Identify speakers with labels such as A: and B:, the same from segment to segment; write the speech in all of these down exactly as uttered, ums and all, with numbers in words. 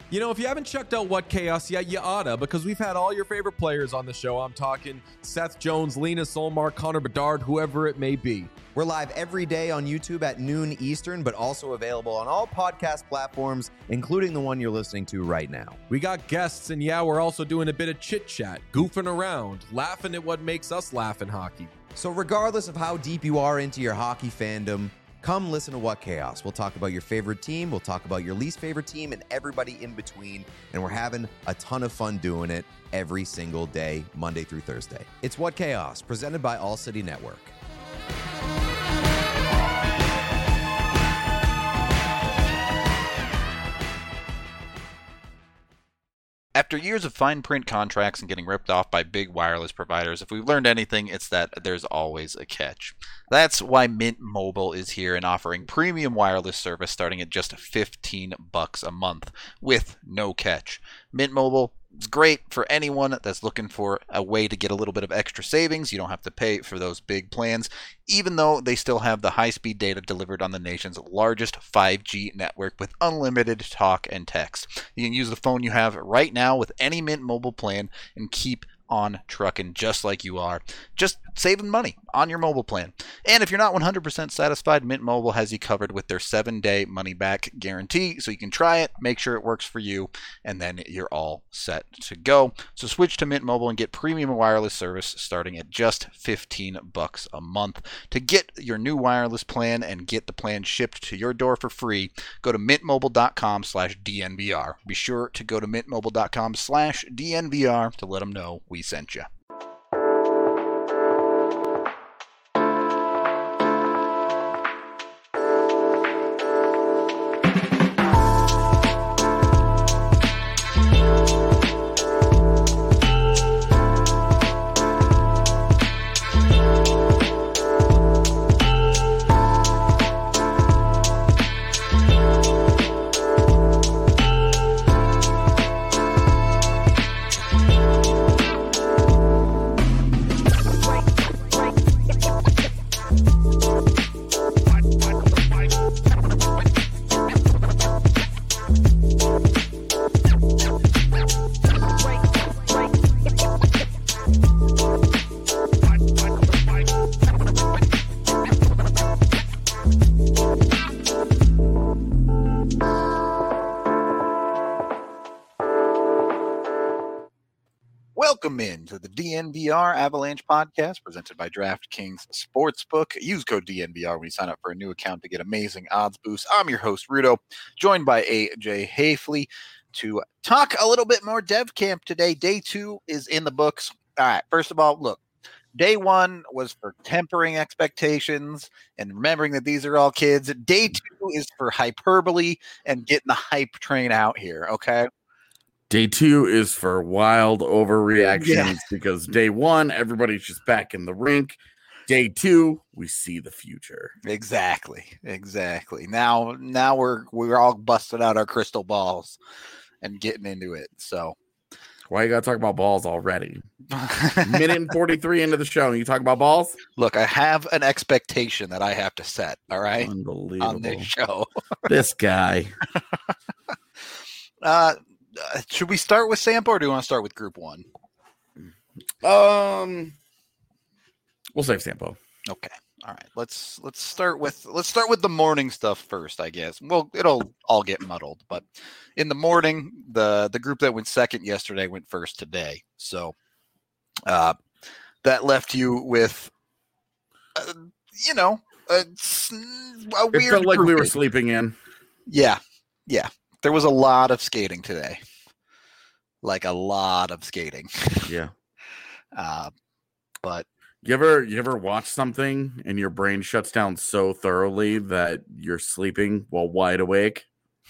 A: You know, if you haven't checked out What Chaos yet, you oughta, because we've had all your favorite players on the show. I'm talking Seth Jones, Lena Solmark, Connor Bedard, whoever it may be.
B: We're live every day on YouTube at noon Eastern, but also available on all podcast platforms, including the one you're listening to right now.
A: We got guests, and yeah, we're also doing a bit of chit-chat, goofing around, laughing at what makes us laugh in hockey.
B: So regardless of how deep you are into your hockey fandom, come listen to What Chaos. We'll talk about your favorite team, we'll talk about your least favorite team, and everybody in between, and we're having a ton of fun doing it every single day, Monday through Thursday. It's What Chaos, presented by All City Network.
C: After years of fine print contracts and getting ripped off by big wireless providers, if we've learned anything, it's that there's always a catch. That's why Mint Mobile is here and offering premium wireless service starting at just fifteen bucks a month with no catch. Mint Mobile is great for anyone that's looking for a way to get a little bit of extra savings. You don't have to pay for those big plans, even though they still have the high-speed data delivered on the nation's largest five G network with unlimited talk and text. You can use the phone you have right now with any Mint Mobile plan and keep on trucking just like you are, just saving money on your mobile plan. And if you're not one hundred percent satisfied, Mint Mobile has you covered with their seven day money-back guarantee, so you can try it, make sure it works for you, and then you're all set to go. So switch to Mint Mobile and get premium wireless service starting at just fifteen bucks a month. To get your new wireless plan and get the plan shipped to your door for free, go to mintmobile.com slash DNVR. Be sure to go to mintmobile.com slash DNVR to let them know we sent you. Welcome in to the D N V R Avalanche podcast presented by DraftKings Sportsbook. Use code D N V R when you sign up for a new account to get amazing odds boosts. I'm your host, Rudo, joined by A J Hafley to talk a little bit more Dev Camp today. Day two is in the books. All right, first of all, look, day one was for tempering expectations and remembering that these are all kids. Day two is for hyperbole and getting the hype train out here, okay?
D: Day two is for wild overreactions
C: Yeah.
D: because day one, everybody's just back in the rink. Day two, we see the future.
C: Exactly, exactly. Now, now we're we're all busting out our crystal balls and getting into it. So,
D: Why you gotta talk about balls already? Minute and forty-three into the show, and you talk about balls?
C: look, I have an expectation that I have to set. All right,
D: Unbelievable.
C: on this show.
D: This guy.
C: Uh, uh, should we start with Sampo, or do you want to start with Group One?
D: Um, we'll save Sampo.
C: Okay. All right. Let's let's start with let's start with the morning stuff first, I guess. Well, it'll all get muddled, but in the morning, the the group that went second yesterday went first today. So, uh, that left you with, uh, you know, a, a
D: It
C: weird.
D: felt like we were
C: grouping.
D: sleeping in.
C: Yeah, yeah. There was a lot of skating today, like a lot of skating.
D: Yeah.
C: Uh, but
D: You ever you ever watch something and your brain shuts down so thoroughly that you're sleeping while wide awake?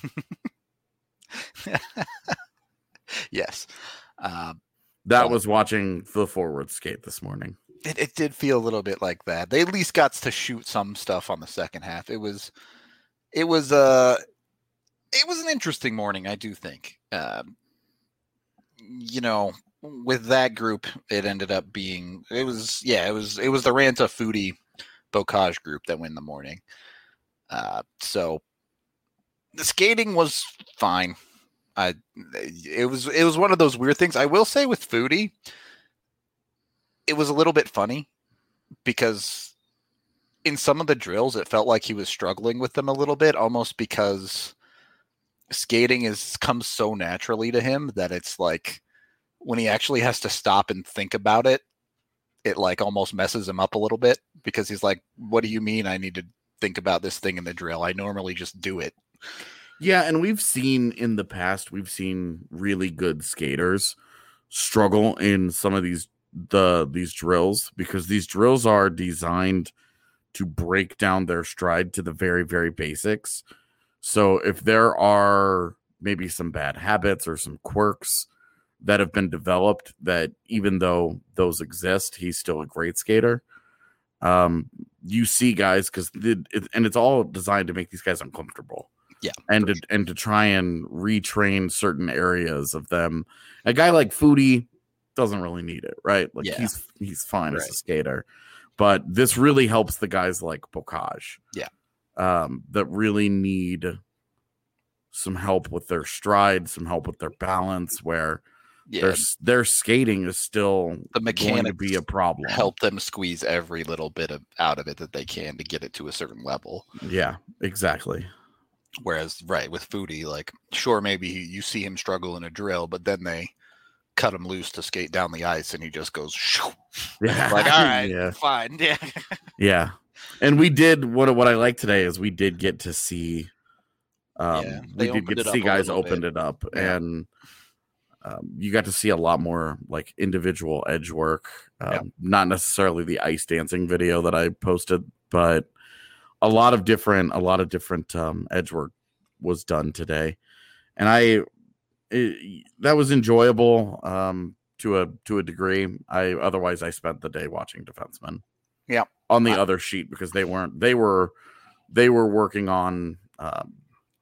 C: yes. Uh,
D: That
C: Well-
D: was watching the forward skate this morning.
C: It, it did feel a little bit like that. They at least got to shoot some stuff on the second half. It was, it was, uh, it was an interesting morning, I do think. Um, you know, with that group, it ended up being, it was, yeah, it was, it was the Ranta Foodie Bocage group that won the morning. Uh, so the skating was fine. I it was it was one of those weird things. I will say with Foodie, it was a little bit funny because in some of the drills, it felt like he was struggling with them a little bit, almost because skating is comes so naturally to him that it's like when he actually has to stop and think about it, it like almost messes him up a little bit because he's like, what do you mean I need to think about this thing in the drill? I normally just do it.
D: Yeah, and we've seen in the past, we've seen really good skaters struggle in some of these the these drills because these drills are designed to break down their stride to the very, very basics. So if there are maybe some bad habits or some quirks that have been developed that even though those exist, he's still a great skater. Um, you see guys because it, and it's all designed to make these guys uncomfortable.
C: Yeah.
D: And to,
C: sure.
D: and to try and retrain certain areas of them. A guy like Foodie doesn't really need it, right? Like
C: Yeah.
D: he's he's fine
C: Right.
D: as a skater. But this really helps the guys like Bocage.
C: Yeah.
D: Um, that really need some help with their stride, some help with their balance, where
C: Yeah.
D: their their skating is still
C: The
D: going to
C: mechanics
D: be a problem.
C: help them squeeze every little bit of out of it that they can to get it to a certain level.
D: Yeah, exactly.
C: Whereas, right, with Foodie, like, sure, maybe you see him struggle in a drill, but then they cut him loose to skate down the ice and he just goes, shoo.
D: Yeah.
C: Like, all right,
D: Yeah.
C: fine. Yeah.
D: Yeah. And we did what what I like today is we did get to see um
C: Yeah,
D: we
C: they
D: did
C: opened
D: get
C: it
D: to
C: up
D: see
C: a
D: guys
C: little
D: opened
C: bit.
D: it up
C: Yeah.
D: and um, you got to see a lot more like individual edge work. Um,
C: Yeah.
D: Not necessarily the ice dancing video that I posted, but a lot of different a lot of different um edge work was done today. And I it, that was enjoyable um to a to a degree. I otherwise I spent the day watching defensemen.
C: Yeah.
D: On the
C: I-
D: other sheet because they weren't they were they were working on um,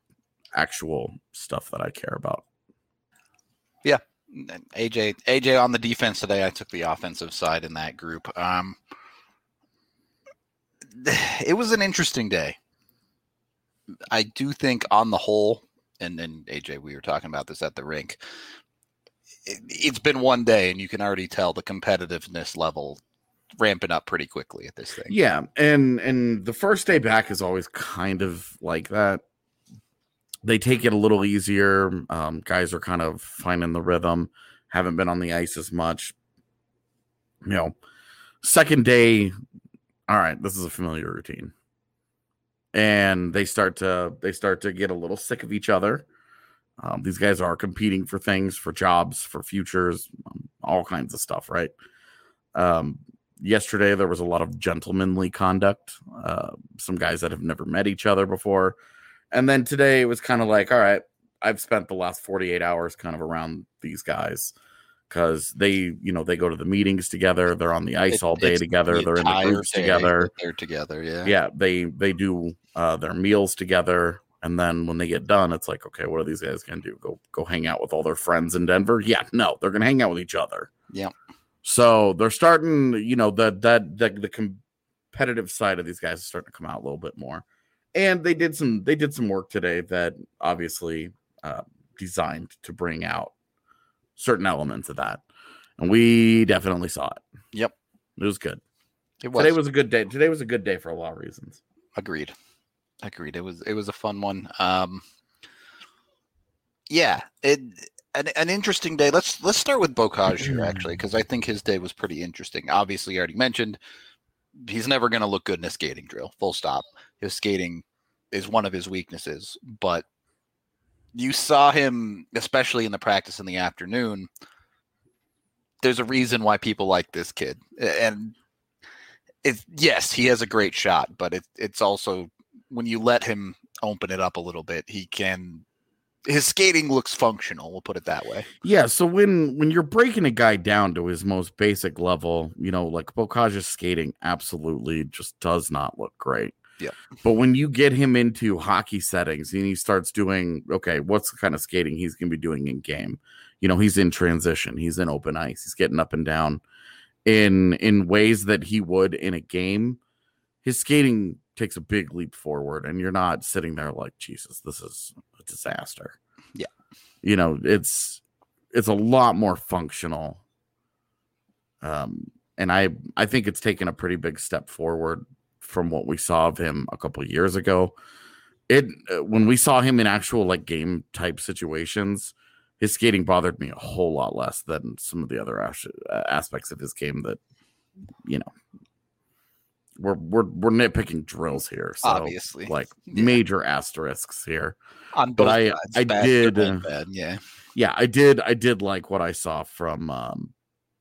D: actual stuff that I care about.
C: A J A J on the defense today. I took the offensive side in that group. Um, it was an interesting day. I do think on the whole, and then A J, we were talking about this at the rink. It, it's been one day, and you can already tell the competitiveness level ramping up pretty quickly at this thing.
D: Yeah, and and the first day back is always kind of like that. They take it a little easier. Um, guys are kind of finding the rhythm. Haven't been on the ice as much. You know, second day, all right, this is a familiar routine. And they start to they start to get a little sick of each other. Um, these guys are competing for things, for jobs, for futures, um, all kinds of stuff, right? Um, yesterday there was a lot of gentlemanly conduct. Uh, some guys that have never met each other before. And then today it was kind of like, all right, I've spent the last forty-eight hours kind of around these guys because they, you know, they go to the meetings together. They're on the ice
C: It-
D: all day
C: it's
D: together.
C: the
D: They're in the
C: entire
D: groups
C: day
D: together.
C: that They're together, yeah.
D: Yeah, they they do uh, their meals together. And then when they get done, it's like, okay, what are these guys going to do? Go go hang out with all their friends in Denver? Yeah, no, they're going to hang out with each other.
C: Yeah.
D: So they're starting, you know, that that the, the competitive side of these guys is starting to come out a little bit more. And they did some they did some work today that obviously uh, designed to bring out certain elements of that, and we definitely saw it.
C: Yep,
D: it was good.
C: It was.
D: Today was a good day. Today was a good day for a lot of reasons.
C: Agreed. Agreed. It was it was a fun one. Um, yeah, it an, an interesting day. Let's let's start with Bocage here actually, because I think his day was pretty interesting. Obviously, you already mentioned he's never going to look good in a skating drill. Full stop. His skating is one of his weaknesses, but you saw him, especially in the practice in the afternoon. There's a reason why people like this kid, and it's yes, he has a great shot, but it, it's also when you let him open it up a little bit, he can. His skating looks functional. We'll put it that way.
D: Yeah. So when when you're breaking a guy down to his most basic level, you know, like Bocage's skating absolutely just does not look great.
C: Yeah.
D: But when you get him into hockey settings and he starts doing, okay, what's the kind of skating he's going to be doing in game? You know, he's in transition. He's in open ice. He's getting up and down in in ways that he would in a game. His skating takes a big leap forward, and you're not sitting there like, Jesus, this is a disaster.
C: Yeah.
D: You know, it's it's a lot more functional. Um, and I I think it's taken a pretty big step forward from what we saw of him a couple of years ago. It when we saw him in actual like game type situations, his skating bothered me a whole lot less than some of the other as- aspects of his game that, you know, we're we're we're nitpicking drills here. So,
C: Obviously.
D: like
C: Yeah.
D: major asterisks here.
C: On
D: But
C: both
D: I-
C: sides,
D: I
C: bad,
D: did,
C: good and
D: uh,
C: bad, yeah.
D: Yeah, I did. I did like what I saw from um,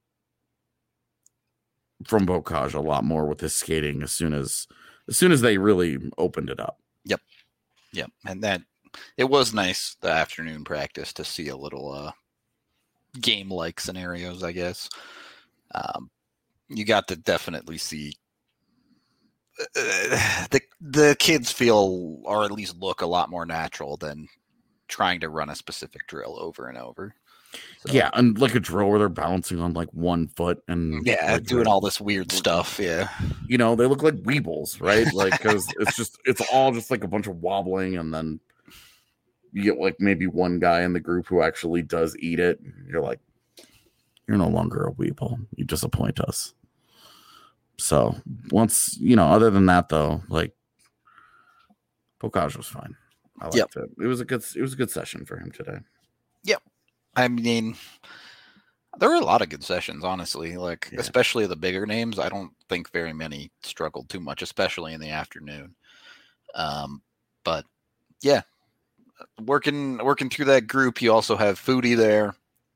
D: from Bocage a lot more with his skating as soon as as soon as they really opened it up.
C: Yep, and that it was nice the afternoon practice to see a little uh, game-like scenarios. I guess um, you got to definitely see uh, the the kids feel, or at least look, a lot more natural than trying to run a specific drill over and over. So,
D: Yeah, and like a drill where they're balancing on like one foot and
C: yeah,
D: like,
C: doing
D: they're-
C: all this weird stuff. Yeah,
D: you know, they look like weebles, right? Like, because it's just it's all just like a bunch of wobbling, and then you get like maybe one guy in the group who actually does eat it. You're like, you're no longer a weeble. You disappoint us. So once you know, other than that though, like Bocage was fine. I liked
C: Yep.
D: it. It was a good it was a good session for him today.
C: I mean, there were a lot of good sessions, honestly. Like,
D: Yeah.
C: especially the bigger names. I don't think very many struggled too much, especially in the afternoon. Um, but yeah, working working through that group, you also have Foodie there.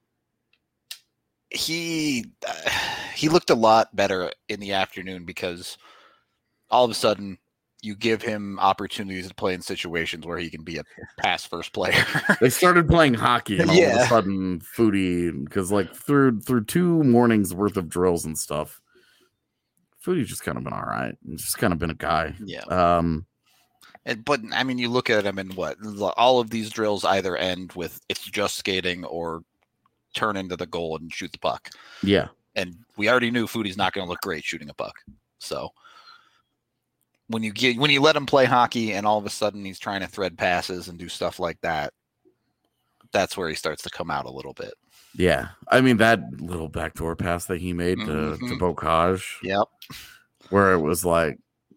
C: He uh, he looked a lot better in the afternoon because all of a sudden you give him opportunities to play in situations where he can be a pass first player.
D: They started playing hockey, and all of
C: Yeah.
D: a sudden, Foodie, because like through through two mornings worth of drills and stuff, Foodie's just kind of been all right. He's just kind of been a guy.
C: Yeah.
D: Um,
C: And, but I mean, you look at him and what all of these drills either end with it's just skating or turn into the goal and shoot the puck.
D: yeah,
C: And we already knew Foodie's not going to look great shooting a puck. So when you get when you let him play hockey and all of a sudden he's trying to thread passes and do stuff like that, that's where he starts to come out a little bit.
D: yeah. I mean that little backdoor pass that he made to to
C: Mhm.
D: Bocage,
C: Yep.
D: where it was like,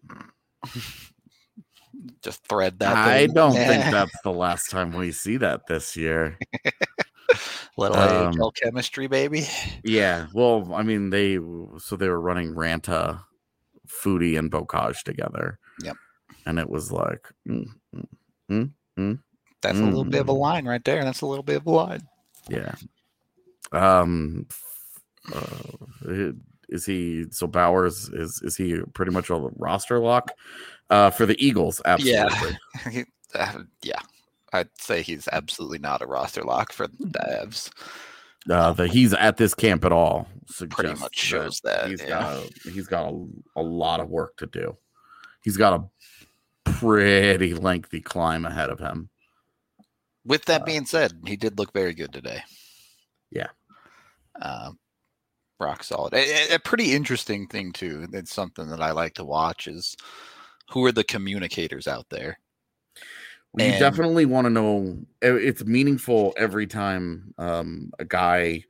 C: Just thread that.
D: I
C: thing.
D: don't think
C: Yeah.
D: that's the last time we see that this year.
C: Little
D: um,
C: A H L chemistry, baby.
D: Yeah, well, I mean they so they were running Ranta, Foodie, and Bocage together.
C: Yep.
D: And it was like, mm, mm, mm,
C: That's a little bit of a
D: Mm.
C: line right there. That's a little bit of a line.
D: yeah. Um, uh, is he so Bowers is is he pretty much a roster lock uh, for the Eagles? Absolutely.
C: uh, yeah. I'd say he's absolutely not a roster lock for the Devs.
D: Uh, that he's at this camp at all
C: Pretty
D: suggests
C: much shows that.
D: he's
C: yeah.
D: got a, he's got a, a lot of work to do. He's got a pretty lengthy climb ahead of him.
C: With that
D: uh,
C: being said, he did look very good today.
D: Yeah.
C: Um, rock solid. A, a- a pretty interesting thing too. It's something that I like to watch is who are the communicators out there.
D: Well, you
C: And-
D: definitely want to know. it- It's meaningful every time um, a guy,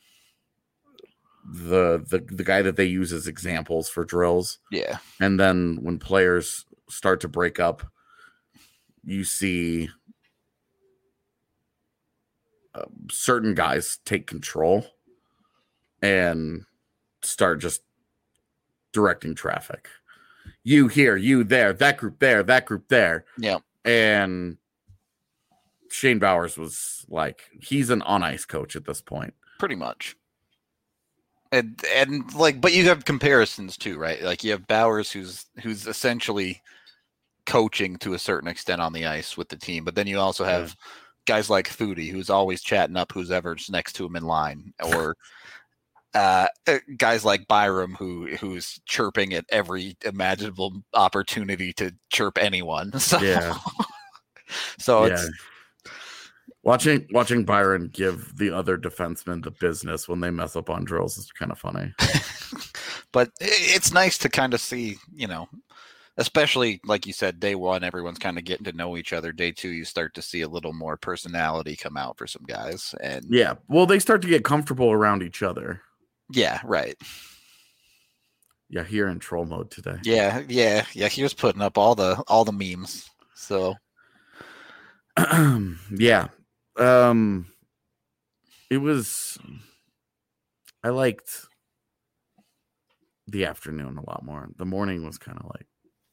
D: the the the guy that they use as examples for drills,
C: Yeah.
D: and then when players start to break up, you see uh, certain guys take control and start just directing traffic. You here, you there, that group there, that group there.
C: Yeah.
D: And Shane Bowers was like, he's an on ice coach at this point.
C: Pretty much. And and like, but you have comparisons too, right? Like you have Bowers, who's who's essentially coaching to a certain extent on the ice with the team, but then you also have
D: Yeah.
C: guys like Foodie, who's always chatting up who's ever's next to him in line, or uh, uh, guys like Byram, who who's chirping at every imaginable opportunity to chirp anyone. So,
D: Yeah.
C: so
D: yeah.
C: it's
D: Watching watching Byron give the other defenseman the business when they mess up on drills is kind of funny.
C: but i- it's nice to kind of see, you know, especially like you said, day one, everyone's kind of getting to know each other. Day two, you start to see a little more personality come out for some guys. And
D: yeah, well, they start to get comfortable around each other.
C: Yeah, right.
D: Yeah, here in troll mode today.
C: Yeah, yeah, yeah. He was putting up all the all the memes. So
D: yeah. Um it was I liked the afternoon a lot more. The morning was kind of like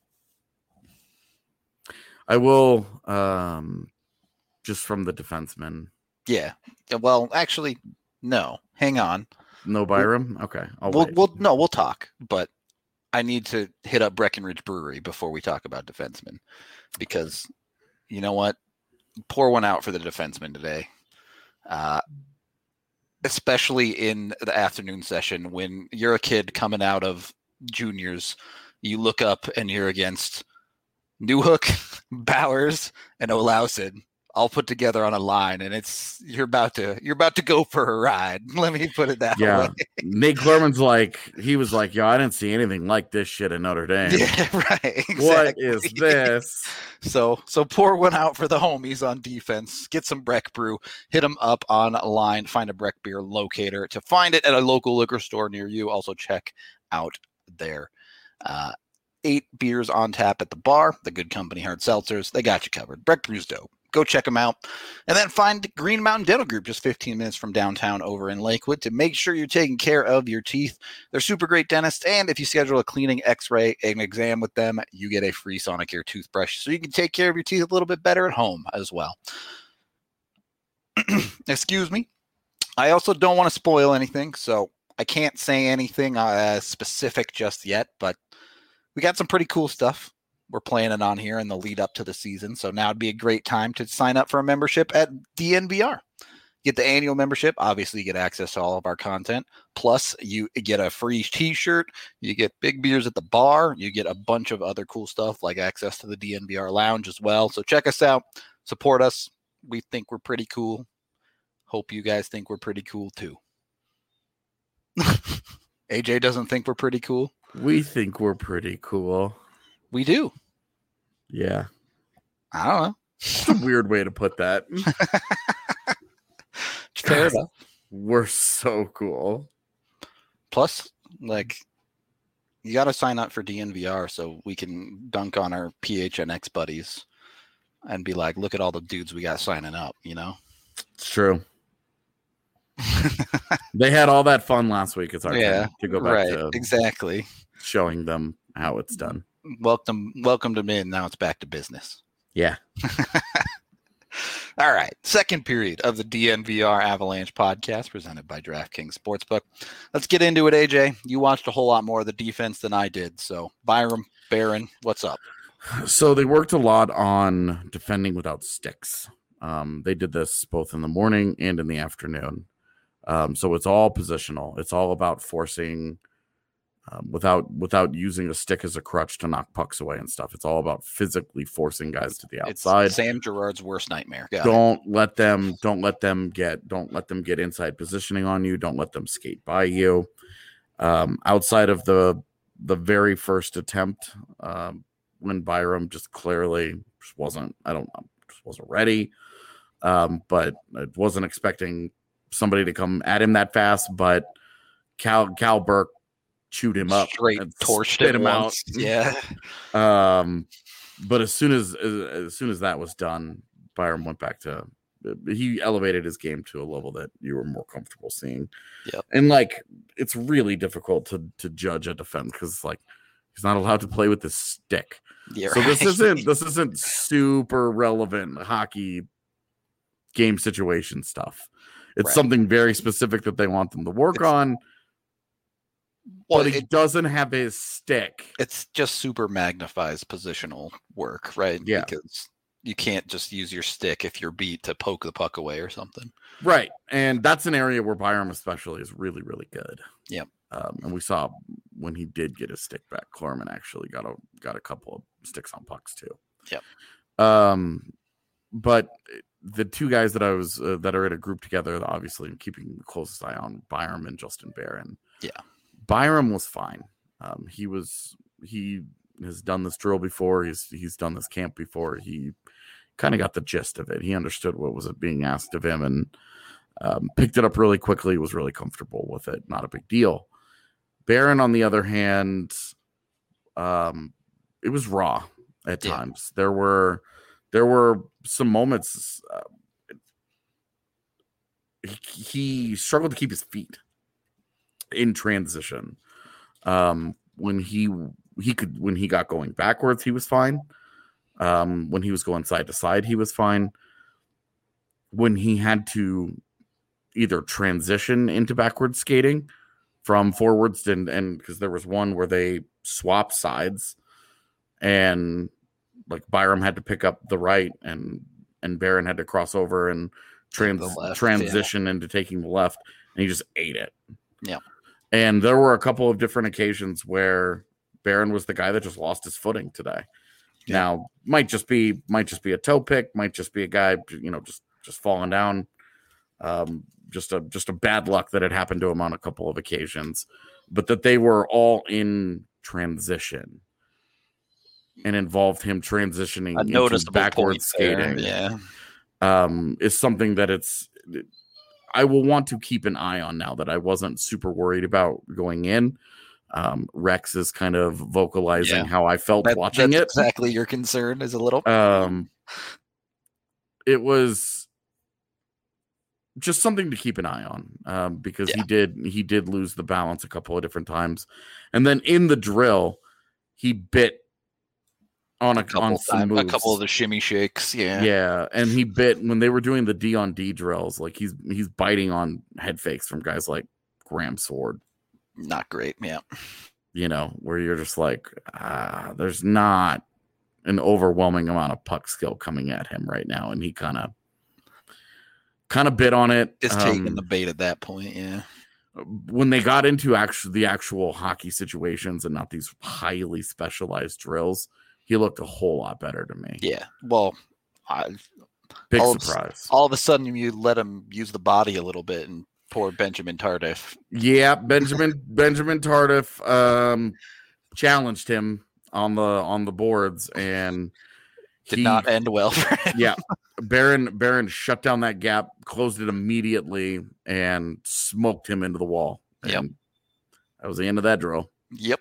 D: I will um just from the defenseman.
C: Yeah. Well, actually, no. Hang on.
D: No Byram? Okay. I'll
C: We'll,
D: wait.
C: we'll no, we'll talk, but I need to hit up Breckenridge Brewery before we talk about defensemen, because you know what? Pour one out for the defenseman today. Uh, especially in the afternoon session when you're a kid coming out of juniors, you look up and you're against Newhook, Bowers, and Olausen all put together on a line, and it's you're about to you're about to go for a ride. Let me put it that
D: yeah.
C: way.
D: Nate Clerman's like he was like, yo, I didn't see anything like this shit in Notre Dame.
C: Yeah, right. Exactly.
D: What is this?
C: So so pour one out for the homies on defense. Get some Breck Brew. Hit them up online. Find a Breck beer locator to find it at a local liquor store near you. Also check out their uh, eight beers on tap at the bar. The Good Company hard seltzers. They got you covered. Breck Brew's dope. Go check them out. And then find Green Mountain Dental Group just fifteen minutes from downtown over in Lakewood to make sure you're taking care of your teeth. They're super great dentists, and if you schedule a cleaning, x-ray, and exam with them, you get a free Sonicare toothbrush so you can take care of your teeth a little bit better at home as well. Excuse me. I also don't want to spoil anything, so I can't say anything uh, specific just yet, but we got some pretty cool stuff we're planning on here in the lead up to the season. So now would be a great time to sign up for a membership at D N V R. Get the annual membership. Obviously, you get access to all of our content. Plus, you get a free t-shirt. You get big beers at the bar. You get a bunch of other cool stuff like access to the D N V R lounge as well. So check us out. Support us. We think we're pretty cool. Hope you guys think we're pretty cool too. A J doesn't think we're pretty cool.
D: We think we're pretty cool.
C: We do.
D: Yeah.
C: I don't know.
D: It's a weird way to put that.
C: Fair enough.
D: We're so cool.
C: Plus, like, you got to sign up for D N V R so we can dunk on our P H N X buddies and be like, look at all the dudes we got signing up, you know?
D: It's true. They had all that fun last week. It's our
C: yeah,
D: turn to go back
C: right,
D: to
C: exactly.
D: showing them how it's done.
C: Welcome, welcome to in. Now it's back to business.
D: Yeah.
C: All right. Second period of the D N V R Avalanche podcast presented by DraftKings Sportsbook. Let's get into it, A J. You watched a whole lot more of the defense than I did. So, Byram, Barron, what's up?
D: So they worked a lot on defending without sticks. Um, they did this both in the morning and in the afternoon. Um, so it's all positional. It's all about forcing um, without without using a stick as a crutch to knock pucks away and stuff. It's all about physically forcing guys to the outside.
C: It's Sam Girard's worst nightmare. Got
D: don't
C: it.
D: let them don't let them get don't let them get inside positioning on you. Don't let them skate by you. Um, outside of the the very first attempt, um, when Byram just clearly just wasn't I don't know just wasn't ready. Um, but I wasn't expecting somebody to come at him that fast. But Cal Cal Burke chewed him up,
C: straight
D: and
C: torched
D: spit
C: him out.
D: out.
C: Yeah.
D: Um, but as soon as, as as soon as that was done, Byram went back to he elevated his game to a level that you were more comfortable seeing.
C: Yep.
D: And like it's really difficult to to judge a defense because like he's not allowed to play with this stick.
C: Yeah.
D: So
C: right.
D: this isn't this isn't super relevant hockey game situation stuff. It's
C: Right.
D: something very specific that they want them to work
C: It's,
D: on.
C: Well,
D: but he
C: it,
D: doesn't have his stick.
C: it's just super magnifies positional work, right?
D: Yeah.
C: Because you can't just use your stick if you're beat to poke the puck away or something.
D: Right. And that's an area where Byram especially is really, really good.
C: Yep.
D: Um, and we saw when he did get his stick back, Clerman actually got a got a couple of sticks on pucks too.
C: Yep.
D: Um, but the two guys that I was uh, that are in a group together, obviously keeping the closest eye on Byram and Justin Barron.
C: Yeah.
D: Byram was fine. Um, he was he has done this drill before. He's he's done this camp before. He kind of got the gist of it. He understood what was being asked of him and um, picked it up really quickly. Was really comfortable with it. Not a big deal. Barron, on the other hand, um, it was raw at
C: Yeah.
D: times. There were there were some moments. Uh, he, he struggled to keep his feet in transition. Um, when he he could when he got going backwards, he was fine. Um, when he was going side to side, he was fine. When he had to either transition into backwards skating from forwards and and because there was one where they swapped sides and like Byram had to pick up the right and and Barron had to cross over and trans
C: The left,
D: transition into taking the left, and he just ate it.
C: Yeah.
D: And there were a couple of different occasions where Barron was the guy that just lost his footing today.
C: Yeah.
D: Now, might just be might just be a toe pick, might just be a guy, you know, just just falling down. Um, just a just a bad luck that had happened to him on a couple of occasions, but that they were all in transition and involved him transitioning
C: A
D: into
C: noticeable
D: backwards
C: point there,
D: skating.
C: Yeah.
D: Um, is something that it's I will want to keep an eye on now that I wasn't super worried about going in. Um, Rex is kind of vocalizing
C: Yeah.
D: how I felt
C: That-
D: watching
C: that's
D: it.
C: exactly your concern is a little.
D: Um, it was just something to keep an eye on um, because he
C: Yeah.
D: did he did lose the balance a couple of different times, and then in the drill, he bit on a,
C: a couple
D: on
C: of
D: some
C: time, a
D: moves.
C: couple of the shimmy shakes. Yeah.
D: Yeah, and he bit when they were doing the D on D drills. Like he's he's biting on head fakes from guys like Graham Sword.
C: Not great. Yeah.
D: You know, where you're just like, ah, there's not an overwhelming amount of puck skill coming at him right now, and he kind of kind of bit on it.
C: Just
D: Um,
C: taking the bait at that point. Yeah.
D: when they got into actual the actual hockey situations and not these highly specialized drills, he looked a whole lot better to me.
C: Yeah. Well, I,
D: Big
C: all of-
D: surprise.
C: all of a sudden you let him use the body a little bit, and poor Benjamin Tardif.
D: Yeah, Benjamin Benjamin Tardif um, challenged him on the on the boards and
C: Did
D: he-
C: not end well for him.
D: yeah. Baron Baron shut down that gap, closed it immediately, and smoked him into the wall.
C: Yep.
D: And that was the end of that drill.
C: Yep.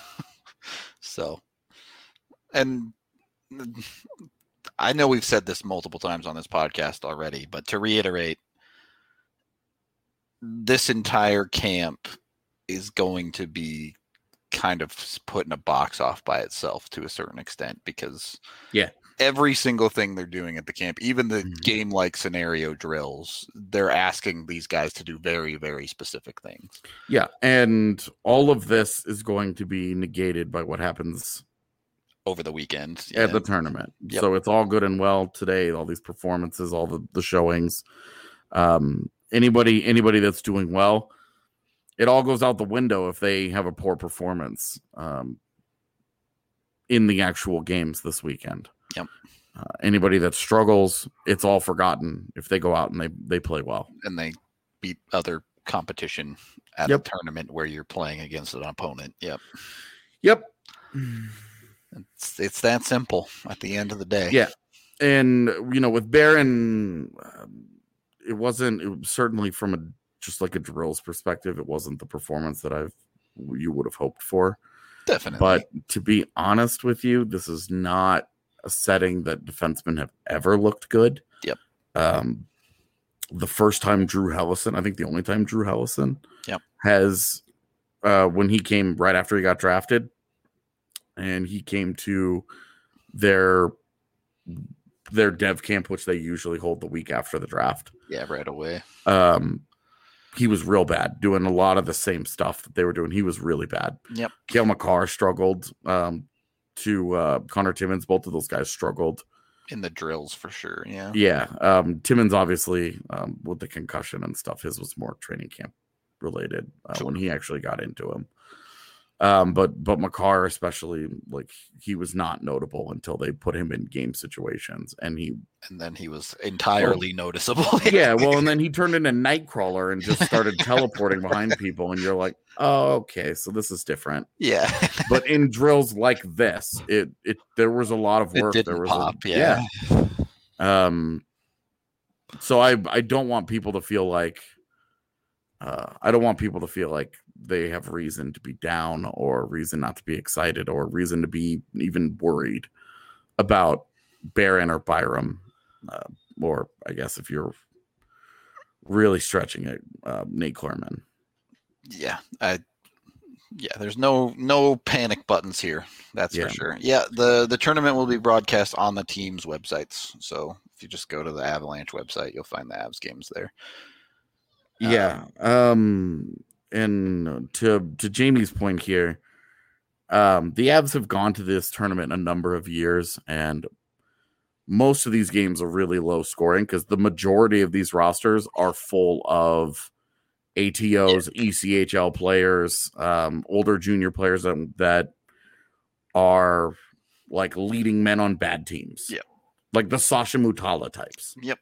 C: So, and I know we've said this multiple times on this podcast already, but to reiterate, this entire camp is going to be kind of put in a box off by itself to a certain extent because
D: Yeah.
C: every single thing they're doing at the camp, even the
D: Mhm.
C: game like scenario drills, they're asking these guys to do very, very specific things.
D: Yeah, and all of this is going to be negated by what happens
C: Over the weekend.
D: at
C: Yeah.
D: the tournament.
C: Yep.
D: So it's all good and well today, all these performances, all the, the showings. Um, anybody anybody that's doing well, it all goes out the window if they have a poor performance um, in the actual games this weekend.
C: Yep.
D: Uh, anybody that struggles, it's all forgotten if they go out and they, they play well.
C: And they beat other competition at
D: Yep.
C: a tournament where you're playing against an opponent. Yep.
D: Yep.
C: It's, it's that simple at the end of the day.
D: Yeah. And, you know, with Barron, um, it wasn't it was certainly from a just like a drills perspective, it wasn't the performance that I've you would have hoped for.
C: Definitely.
D: But to be honest with you, this is not a setting that defensemen have ever looked good.
C: Yep.
D: Um, the first time Drew Hellison, I think the only time Drew Hellison
C: Yep.
D: has uh, when he came right after he got drafted, and he came to their their dev camp, which they usually hold the week after the draft.
C: yeah, right away.
D: Um, he was real bad, doing a lot of the same stuff that they were doing. He was really bad.
C: Yep.
D: Cale Makar struggled. Um, to uh, Connor Timmins, both of those guys struggled.
C: In the drills for sure. Yeah.
D: Yeah. Um, Timmins, obviously, um, with the concussion and stuff, his was more training camp related uh,
C: Sure.
D: when he actually got into him. Um, but but Makar especially, like he was not notable until they put him in game situations, and he
C: and then he was entirely well, noticeable.
D: Yeah, well, and then he turned into Nightcrawler and just started teleporting behind people, and you're like, oh, okay, so this is different.
C: Yeah,
D: but in drills like this, it it there was a lot of work.
C: It didn't
D: there was
C: pop.
D: A,
C: yeah.
D: yeah. Um. So I I don't want people to feel like. Uh, I don't want people to feel like they have reason to be down or reason not to be excited or reason to be even worried about Baron or Byram. Uh, or I guess if you're really stretching it, uh, Nate Klerman.
C: Yeah. I, yeah. There's no, no panic buttons here. That's
D: yeah.
C: for sure. Yeah. The, the tournament will be broadcast on the team's websites. So if you just go to the Avalanche website, you'll find the Avs games there.
D: Yeah. Um, and to to Jamie's point here, um, the Avs have gone to this tournament a number of years, and most of these games are really low scoring because the majority of these rosters are full of A T Os, yeah. E C H L players, um, older junior players that, that are like leading men on bad teams.
C: Yeah.
D: Like the Sasha Mutala types.
C: Yep.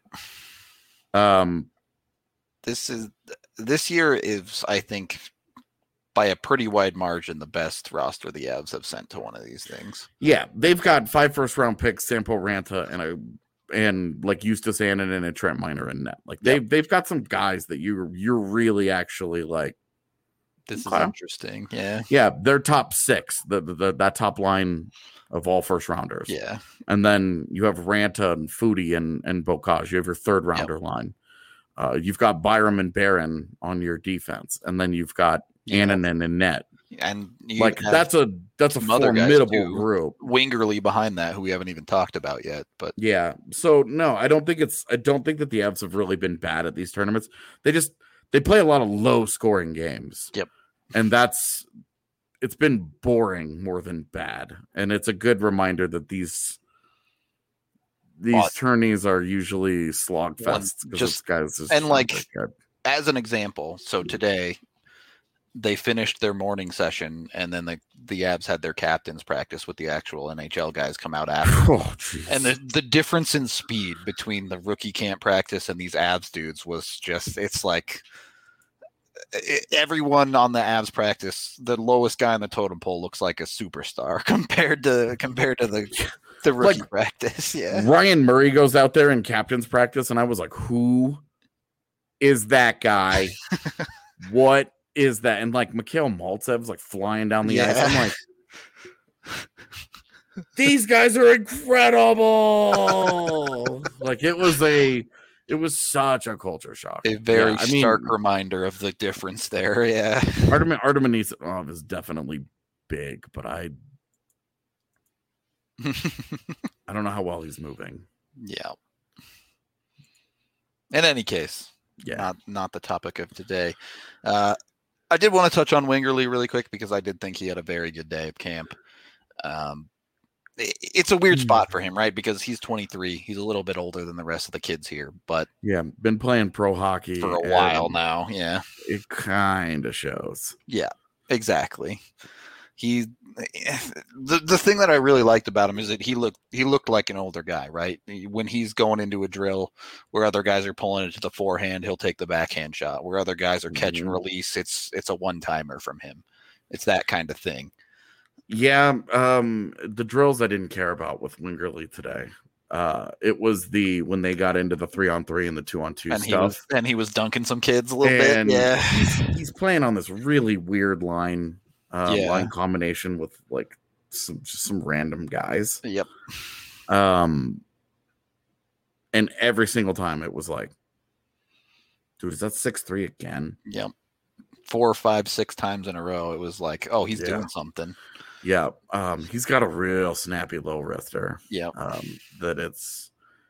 D: Um,
C: This is this year is, I think, by a pretty wide margin, the best roster the Avs have sent to one of these things.
D: Yeah, they've got five first round picks, Sampo Ranta, and a and like Eustace Annan and a Trent Miner in net. Like they've yep. they've got some guys that you you're really actually like.
C: This okay. is interesting. Yeah,
D: yeah, they're top six. The, the, the that top line of all first rounders.
C: Yeah,
D: and then you have Ranta and Foodie and and Bocage. You have your third rounder yep. line. Uh, you've got Byram and Barron on your defense, and then you've got yeah. Annan and net.
C: And
D: like that's a that's a formidable group.
C: Wingerly behind that, who we haven't even talked about yet. But
D: yeah, so no, I don't think it's. I don't think that the Avs have really been bad at these tournaments. They just they play a lot of low scoring games.
C: Yep,
D: and that's it's been boring more than bad, and it's a good reminder that these. These well, tourneys are usually slog fests.
C: Just
D: guys, just
C: and like as an example, so today they finished their morning session, and then the the Avs had their captains practice with the actual N H L guys come out after.
D: Oh,
C: and the the difference in speed between the rookie camp practice and these Avs dudes was just it's like it, everyone on the Avs practice, the lowest guy on the totem pole looks like a superstar compared to compared to the. The rookie like, practice, yeah.
D: Ryan Murray goes out there in captain's practice, and I was like, who is that guy? What is that? And like Mikhail Maltsev's like flying down the yeah. ice. I'm like, these guys are incredible. Like it was a it was such a culture shock.
C: A very
D: yeah, I
C: stark
D: mean,
C: reminder of the difference there. Yeah.
D: Artem Artem Anisov is definitely big, but I I don't know how well he's moving.
C: Yeah. In any case,
D: yeah,
C: not not the topic of today. Uh, I did want to touch on Wingerly really quick because I did think he had a very good day at camp. Um, it, it's a weird spot for him, right? Because he's twenty-three. He's a little bit older than the rest of the kids here, but
D: yeah, been playing pro hockey
C: for a while now. Yeah,
D: it kind of shows.
C: Yeah, exactly. He the the thing that I really liked about him is that he looked he looked like an older guy, right? When he's going into a drill where other guys are pulling it to the forehand, he'll take the backhand shot. Where other guys are catch and release, it's it's a one timer from him. It's that kind of thing.
D: Yeah, um, the drills I didn't care about with Wingerly today. Uh, it was the when they got into the three on three and the two on two
C: and
D: stuff,
C: he was, and he was dunking some kids a little
D: and
C: bit. Yeah,
D: he's, he's playing on this really weird line. Uh,
C: yeah.
D: line combination with like some just some random guys.
C: Yep.
D: Um, and every single time it was like, dude, is that six three again?
C: Yep. Four or five, six times in a row, it was like, oh, he's yeah. doing something.
D: Yeah. Um, he's got a real snappy low wrister.
C: Yeah.
D: Um, that it's.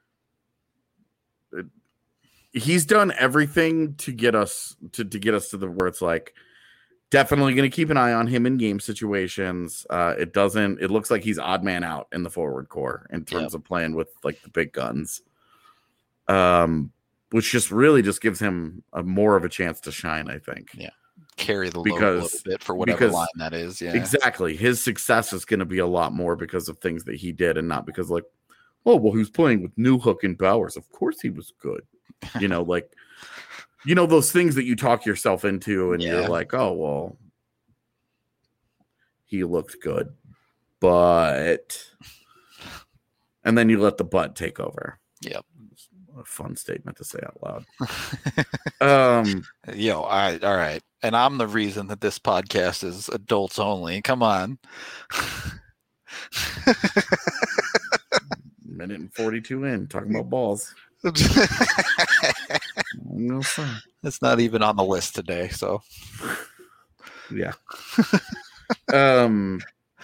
D: It, he's done everything to get us to to get us to the where it's like. Definitely going to keep an eye on him in game situations. Uh, it doesn't. It looks like he's odd man out in the forward core in terms yep. of playing with like the big guns, um, which just really just gives him a more of a chance to shine. I think.
C: Yeah, carry the load a
D: Because-
C: little bit for whatever
D: because-
C: line that is. Yeah,
D: Exactly. His success is going to be a lot more because of things that he did and not because, like, oh, well, he was playing with Newhook and Bowers. Of course he was good. You know, like, you know, those things that you talk yourself into and
C: Yeah.
D: you're like, oh, well, he looked good. But, and then you let the butt take over.
C: Yep.
D: A fun statement to say out loud. um,
C: Yo, all right, all right. And I'm the reason that this podcast is adults only. Come on.
D: minute and forty-two in, talking about balls. No fun.
C: It's not even on the list today, so
D: Yeah. um.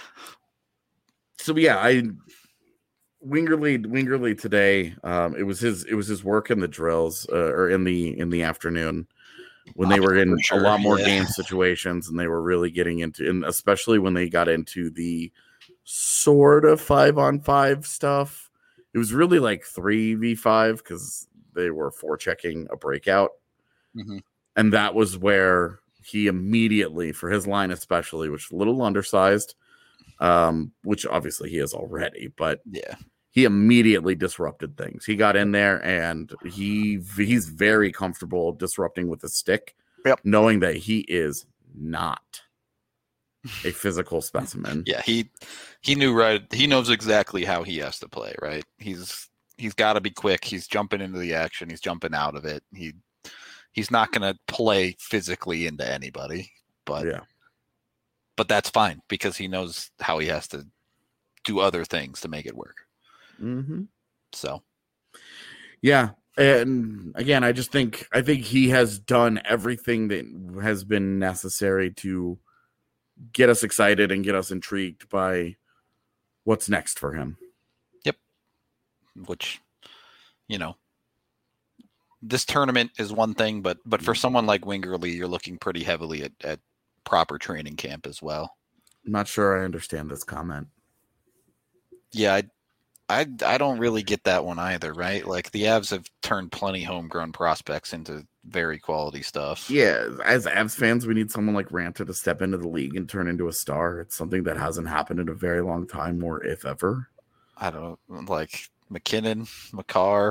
D: So yeah, I Wingerly Wingerly today. Um, it was his it was his work in the drills uh, or in the in the afternoon when they were in
C: For sure,
D: a lot more
C: yeah.
D: game situations and they were really getting into, and especially when they got into the sort of five on five stuff. It was really like three v five because they were forechecking a breakout.
C: Mhm.
D: And that was where he immediately, for his line especially, which is a little undersized, um, which obviously he is already, but
C: yeah.
D: he immediately disrupted things. He got in there and he he's very comfortable disrupting with a stick,
C: Yep.
D: knowing that he is not a physical specimen.
C: Yeah, he he knew right. He knows exactly how he has to play, right? He's he's got to be quick. He's jumping into the action. He's jumping out of it. He he's not going to play physically into anybody, but
D: Yeah.
C: but that's fine because he knows how he has to do other things to make it work.
D: Mm-hmm.
C: So
D: Yeah. And again, I just think I think he has done everything that has been necessary to get us excited and get us intrigued by what's next for him.
C: which, you know, this tournament is one thing, but but for someone like Wingerly, you're looking pretty heavily at, at proper training camp as well.
D: I'm not sure I understand this comment.
C: Yeah, I, I I don't really get that one either, right? Like the Avs have turned plenty homegrown prospects into very quality stuff.
D: Yeah, as Avs fans, we need someone like Ranta to step into the league and turn into a star. It's something that hasn't happened in a very long time, or if ever.
C: I don't like McKinnon, McCarr.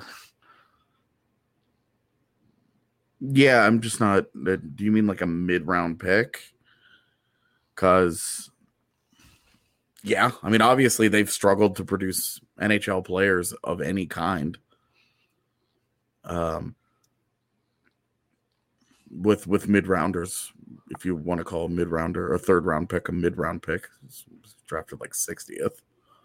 D: Yeah, I'm just not. uh, Do you mean like a mid-round pick? Because, yeah, I mean, obviously they've struggled to produce N H L players of any kind. Um, with with mid-rounders, if you want to call a mid-rounder or third-round pick a mid-round pick, it's drafted like sixtieth.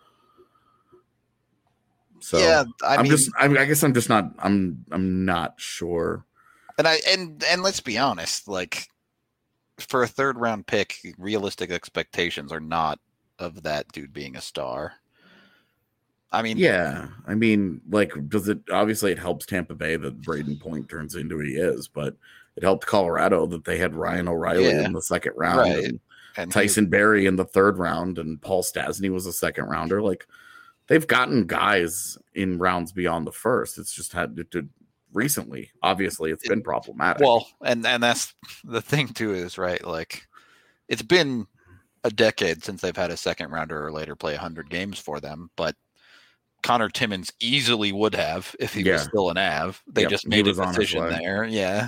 D: So
C: yeah, I
D: I'm
C: mean,
D: just. I, I guess I'm just not. I'm. I'm not sure.
C: and I and and let's be honest, like for a third round pick, realistic expectations are not of that dude being a star. I mean,
D: Yeah, I mean, like, does it? Obviously, it helps Tampa Bay that Braden Point turns into who he is, but it helped Colorado that they had Ryan O'Reilly
C: Yeah,
D: in the second round,
C: right.
D: and
C: and
D: Tyson Berry in the third round, and Paul Stasny was a second rounder. Like, they've gotten guys in rounds beyond the first. It's just had to, to recently. Obviously, it's been problematic.
C: Well, and and that's the thing too is right. Like, it's been a decade since they've had a second rounder or later play one hundred games for them, but Connor Timmins easily would have if he
D: Yeah.
C: was still an Av. They
D: Yep,
C: just
D: he
C: made a
D: was on his
C: decision
D: way.
C: there. Yeah.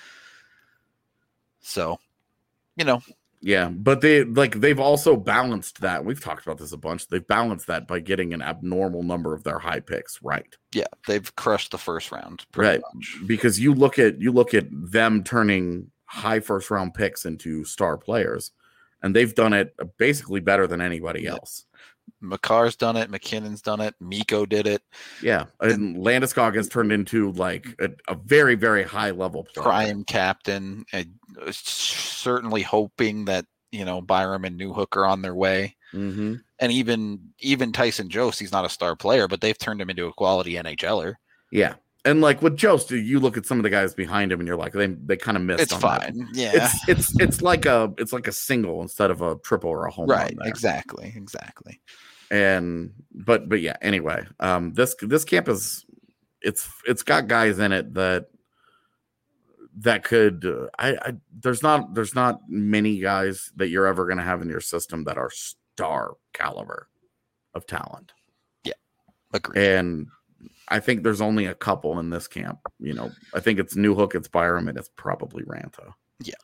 C: So, you know,
D: Yeah, but they like they've also balanced that. We've talked about this a bunch. They've balanced that by getting an abnormal number of their high picks right.
C: yeah, they've crushed the first round pretty
D: Right.
C: much.
D: Because you look at you look at them turning high first round picks into star players, and they've done it basically better than anybody
C: Yeah.
D: else.
C: McCarr's done it. McKinnon's done it. Miko did it.
D: Yeah, and Landeskog has turned into like a, a very very high level player.
C: Prime captain. And certainly hoping that, you know, Byram and Newhook are on their way.
D: Mm-hmm.
C: And even even Tyson Jost, he's not a star player, but they've turned him into a quality N H L er.
D: Yeah, and like with Jost, you look at some of the guys behind him, and you're like, they they kind of missed.
C: It's
D: on that.
C: fine. Yeah.
D: It's it's it's like a it's like a single instead of a triple or a home
C: right.
D: run there.
C: Exactly. Exactly.
D: And but but yeah, anyway, um this this camp is it's it's got guys in it that that could uh, I, I there's not there's not many guys that you're ever going to have in your system that are star caliber of talent.
C: Yeah, agreed.
D: And I think there's only a couple in this camp. You know, I think it's Newhook, it's Byram, and it's probably Ranta.
C: Yeah.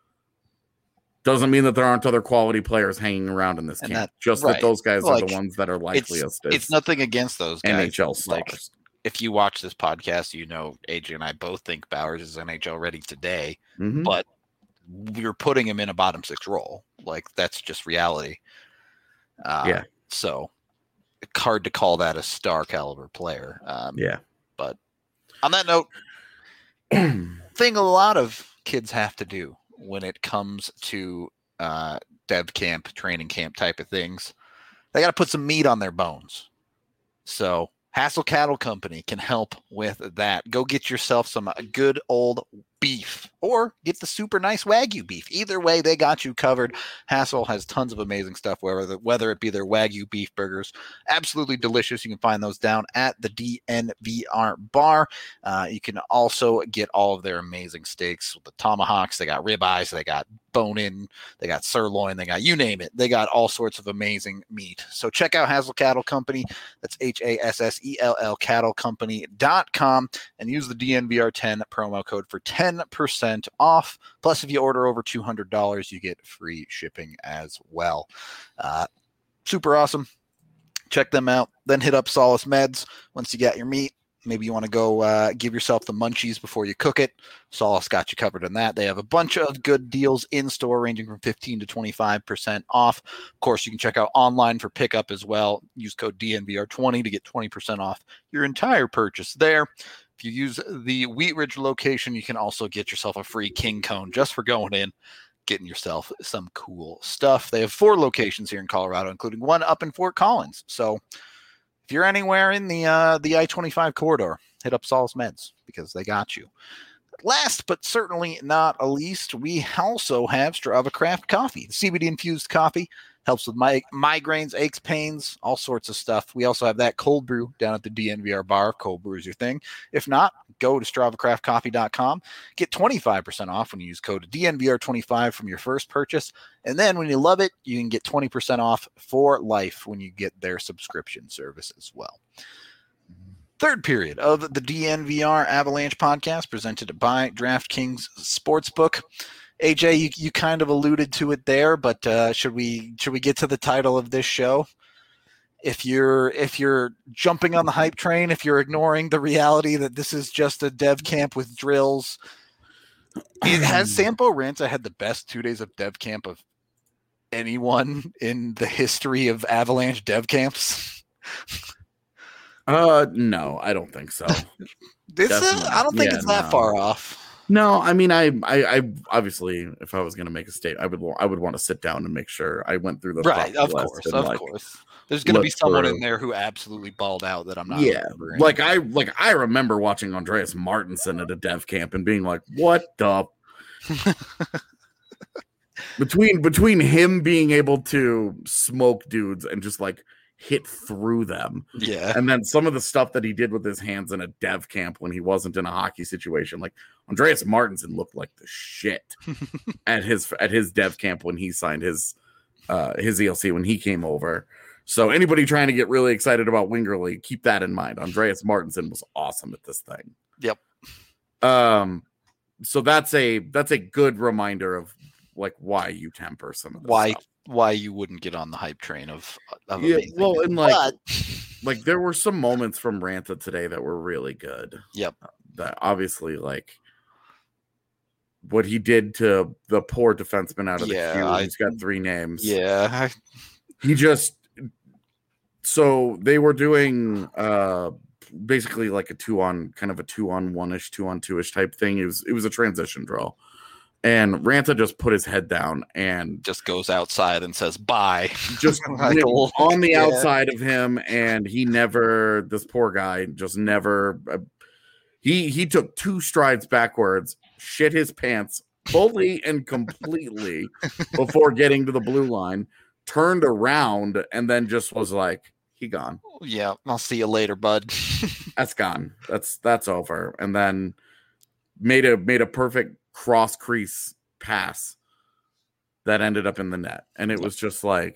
D: Doesn't mean that there aren't other quality players hanging around in this
C: And
D: camp.
C: that-
D: Just
C: right.
D: that those guys
C: Like,
D: are the ones that are likeliest.
C: It's,
D: as
C: it's nothing against those guys.
D: N H L stars.
C: Like, if you watch this podcast, you know A J and I both think Bowers is N H L ready today,
D: Mhm.
C: but we're putting him in a bottom six role. Like, that's just reality. Uh,
D: Yeah.
C: So it's hard to call that a star caliber player. Um,
D: Yeah.
C: But on that note, thing a lot of kids have to do when it comes to uh, dev camp, training camp type of things, they got to put some meat on their bones. So Hassel Cattle Company can help with that. Go get yourself some good old beef or get the super nice Wagyu beef. Either way, they got you covered. Hassel has tons of amazing stuff, whether, whether it be their Wagyu beef burgers. Absolutely delicious. You can find those down at the D N V R bar. Uh, you can also get all of their amazing steaks with the tomahawks. They got ribeyes. They got bone-in. They got sirloin. They got you name it. They got all sorts of amazing meat. So check out Hassel Cattle Company. That's H A S S E L L cattle company dot com and use the D N V R ten promo code for ten percent off. Plus, if you order over two hundred dollars, you get free shipping as well. Uh, super awesome. Check them out. Then hit up Solace Meds once you got your meat. Maybe you want to go uh, give yourself the munchies before you cook it. Solace got you covered on that. They have a bunch of good deals in store ranging from fifteen to twenty-five percent off. Of course, you can check out online for pickup as well. Use code D N V R twenty to get twenty percent off your entire purchase there. If you use the Wheat Ridge location, you can also get yourself a free King Cone just for going in, getting yourself some cool stuff. They have four locations here in Colorado, including one up in Fort Collins. So if you're anywhere in the uh, the I twenty-five corridor, hit up Solace Meds because they got you. Last but certainly not least, we also have Strava Craft Coffee. The C B D-infused coffee helps with mig- migraines, aches, pains, all sorts of stuff. We also have that cold brew down at the D N V R bar. Cold brew is your thing. If not, go to strava craft coffee dot com. Get twenty-five percent off when you use code D N V R twenty-five from your first purchase. And then when you love it, you can get twenty percent off for life when you get their subscription service as well. Third period of the D N V R Avalanche podcast presented by DraftKings Sportsbook. A J, you, you kind of alluded to it there, but uh, should we should we get to the title of this show? If you're if you're jumping on the hype train, if you're ignoring the reality that this is just a dev camp with drills, it has Sampo Ranta had the best two days of dev camp of anyone in the history of Avalanche dev camps?
D: Uh, no, I don't think so.
C: This is,
D: Definitely.
C: I don't think
D: Yeah,
C: it's that
D: no.
C: far off.
D: No, I mean, I, I, I obviously, if I was going to make a state, I would, wa- I would want to sit down and make sure I went through the
C: Right,
D: proper
C: of
D: list
C: course,
D: and,
C: of
D: like,
C: course. There's going to be
D: look
C: someone
D: through-
C: in there who absolutely balled out that I'm not.
D: Yeah,
C: remembering.
D: like I, like I remember watching Andreas Martinson at a dev camp and being like, "What the." between between him being able to smoke dudes and just like hit through them,
C: yeah,
D: and then some of the stuff that he did with his hands in a dev camp when he wasn't in a hockey situation, like Andreas Martinson looked like the shit at his at his dev camp when he signed his uh his E L C when he came over. So anybody trying to get really excited about Wingerly, keep that in mind. Andreas Martinson was awesome at this thing.
C: Yep.
D: Um, so that's a that's a good reminder of like why you temper some of this
C: why
D: stuff.
C: why you wouldn't get on the hype train of, of
D: Yeah,
C: amazing.
D: well, and like
C: But-
D: like there were some moments from Ranta today that were really good.
C: Yep.
D: That obviously like what he did to the poor defenseman out of
C: Yeah,
D: the queue.
C: I-
D: He's got three names.
C: yeah,
D: He just so they were doing uh basically like a two on kind of a two on one ish, two on two ish type thing. It was it was a transition drill. And Ranta just put his head down and
C: just goes outside and says bye.
D: just
C: Like,
D: went
C: oh,
D: on the
C: yeah.
D: outside of him, and he never this poor guy just never uh, he he took two strides backwards, shit his pants fully and completely before getting to the blue line, turned around, and then just was like, he gone.
C: Yeah, I'll see you later, bud.
D: That's gone. That's that's over. And then made a made a perfect cross crease pass that ended up in the net, and it was just like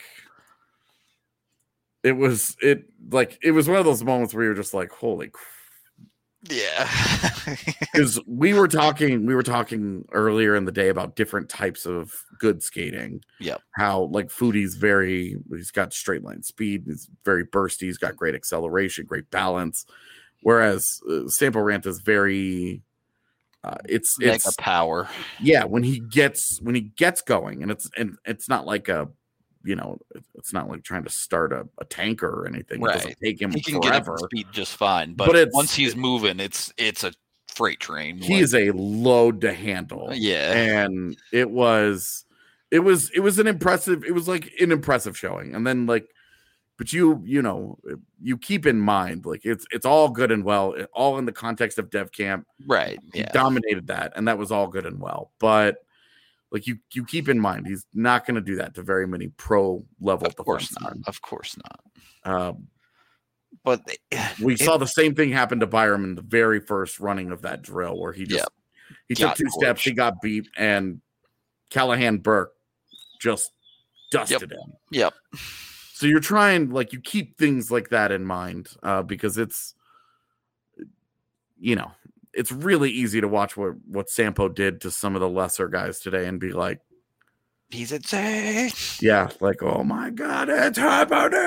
D: it was it like it was one of those moments where you're just like, holy crap.
C: Yeah.
D: Because we were talking we were talking earlier in the day about different types of good skating.
C: Yep.
D: How like Foodie's very he's got straight line speed, he's very bursty, he's got great acceleration, great balance. Whereas uh, Sampo Ranta is very uh, it's
C: Mega
D: it's
C: power.
D: Yeah, when he gets when he gets going, and it's and it's not like a you know, it's not like trying to start a, a tanker or anything.
C: Right.
D: It doesn't take him
C: He can
D: forever.
C: get up to speed just fine, but,
D: But it's-
C: once he's moving, it's it's a freight train.
D: He
C: like-
D: is a load to handle.
C: Yeah.
D: And it was it was it was an impressive it was like an impressive showing. And then like but you you know you keep in mind like it's it's all good and well, all in the context of Dev Camp.
C: right.
D: He
C: Yeah.
D: dominated that, and that was all good and well. But like you you keep in mind he's not going to do that to very many pro level
C: Of course not.
D: defensemen.
C: Of course not.
D: Um,
C: But
D: we
C: it-
D: saw the same thing happen to Byram in the very first running of that drill, where he just
C: Yep.
D: he took
C: Got
D: two steps, he
C: torched.
D: got beat, and Callahan Burke just dusted him.
C: Yep.
D: So you're trying, like, you keep things like that in mind uh, because it's, you know, it's really easy to watch what what Sampo did to some of the lesser guys today and be like,
C: He's insane.
D: yeah, like, oh my god, it's happening.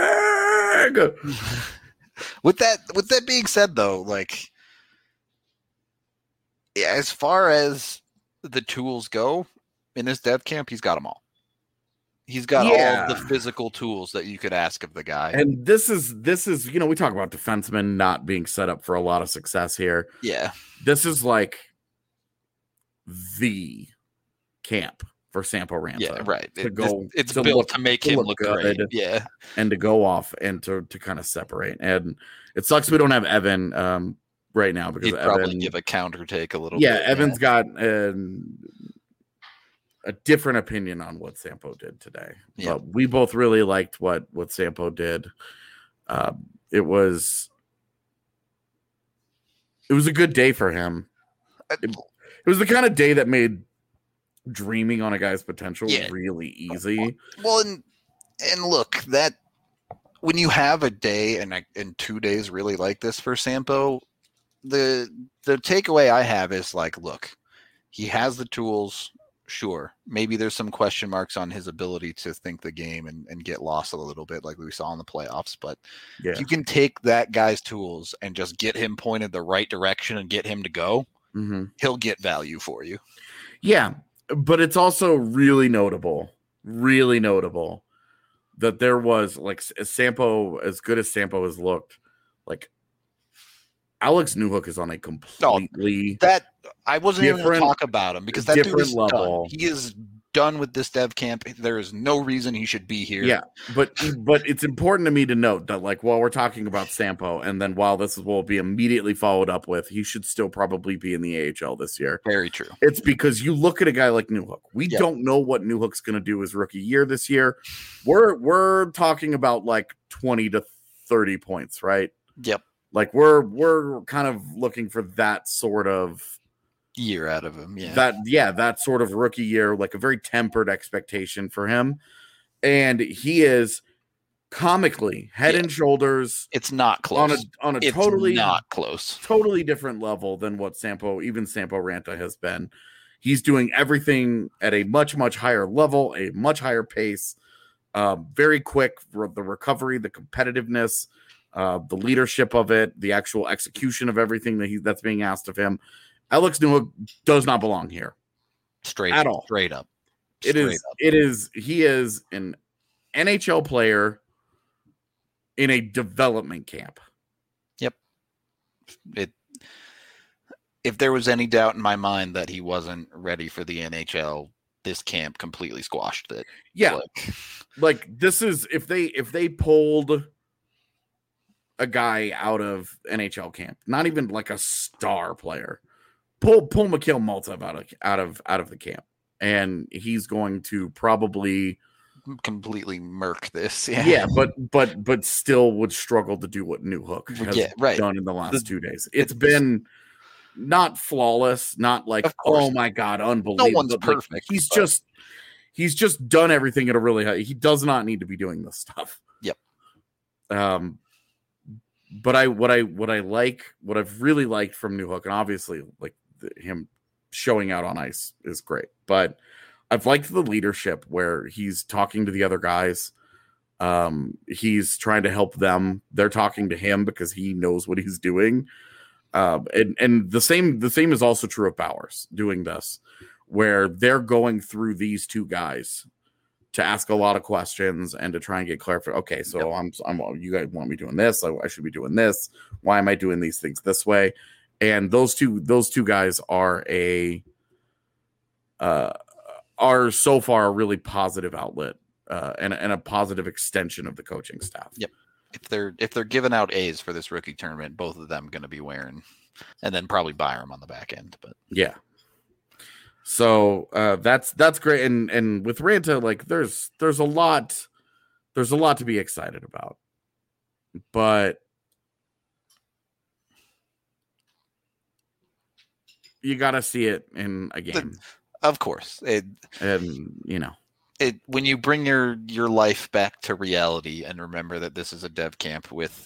C: With that with that being said though, like yeah, as far as the tools go in this dev camp, he's got them all. He's got
D: Yeah.
C: all the physical tools that you could ask of the guy.
D: And this is this is you know we talk about defensemen not being set up for a lot of success here.
C: yeah.
D: This is like the camp for Sampo Ranta.
C: Yeah, right.
D: to
C: It-
D: go-
C: it's it's
D: to
C: built
D: look-
C: to make
D: to
C: him
D: look
C: look great.
D: good.
C: Yeah.
D: and to go off and to to kind of separate. And it sucks we don't have Evan um, right now because
C: He'd probably
D: Evan,
C: give a counter take a little
D: yeah,
C: bit.
D: Evan's got um, a different opinion on what Sampo did today.
C: Yeah.
D: But we both really liked what what Sampo did. Um, it was it was a good day for him. It, it was the kind of day that made dreaming on a guy's potential
C: Yeah.
D: really easy.
C: Well, and and look, that when you have a day and a- and two days really like this for Sampo, the the takeaway I have is like, look, he has the tools. Sure, maybe there's some question marks on his ability to think the game and, and get lost a little bit, like we saw in the playoffs. But
D: Yeah.
C: if you can take that guy's tools and just get him pointed the right direction and get him to go,
D: Mm-hmm.
C: he'll get value for you.
D: Yeah, but it's also really notable, really notable that there was like as Sampo, as good as Sampo has looked, like Alex Newhook is on a completely
C: That I wasn't even going to
D: Different-
C: talk about him because that dude
D: different
C: is
D: level.
C: done. He is done with this dev camp. There is no reason he should be here.
D: yeah. But but it's important to me to note that like while we're talking about Sampo, and then while this will be immediately followed up with, he should still probably be in the A H L this year.
C: Very true.
D: It's because you look at a guy like Newhook. We
C: Yep.
D: don't know what Newhook's going to do his rookie year this year. We're we're talking about like twenty to thirty points, right?
C: Yep.
D: Like we're we're kind of looking for that sort of
C: Year out of him. Yeah.
D: that yeah, that sort of rookie year, like a very tempered expectation for him. And he is comically head
C: Yeah.
D: and shoulders
C: it's not close.
D: on a on a
C: it's
D: totally
C: not close.
D: totally different level than what Sampo, even Sampo Ranta has been. He's doing everything at a much, much higher level, a much higher pace, um, very quick. re- The recovery, the competitiveness, uh, the leadership of it, the actual execution of everything that he that's being asked of him. Alex Newhook does not belong here
C: Straight
D: at all.
C: Straight up.
D: It
C: Straight
D: is.
C: up.
D: It is. He is an N H L player in a development camp.
C: It. If there was any doubt in my mind that he wasn't ready for the N H L, this camp completely squashed it.
D: Yeah,
C: Like,
D: like this is if they if they pulled a guy out of N H L camp, not even like a star player, pull pull Mikhail Maltsev out of out of out of the camp, and he's going to probably
C: completely murk this. Yeah.
D: yeah, but but but still would struggle to do what Newhook has
C: Yeah, right.
D: done in the last
C: The-
D: two days. It's
C: it's-
D: been not flawless, not like,
C: Of course.
D: oh my God, unbelievable.
C: No one's
D: but, like,
C: perfect,
D: he's
C: but-
D: just he's just done everything at a really high. He does not need to be doing this stuff.
C: Yep.
D: Um, but I what I what I like what I've really liked from Newhook, and obviously like the, him showing out on ice is great, but I've liked the leadership where he's talking to the other guys. Um, he's trying to help them. They're talking to him because he knows what he's doing. Um, and and the same the same is also true of Bowers doing this, where they're going through these two guys to ask a lot of questions and to try and get clarified. Okay, so yep. I'm I'm you guys want me doing this? I, I should be doing this. Why am I doing these things this way? And those two those two guys are a uh are so far a really positive outlet uh, and and a positive extension of the coaching staff.
C: Yep. If they're if they're giving out A's for this rookie tournament, both of them going to be wearing, and then probably Byram on the back end. But
D: yeah, so uh, that's that's great. And and with Raanta, like there's there's a lot there's a lot to be excited about, but you got to see it in a game.
C: Of course, it,
D: and you know.
C: It, when you bring your, your life back to reality and remember that this is a dev camp with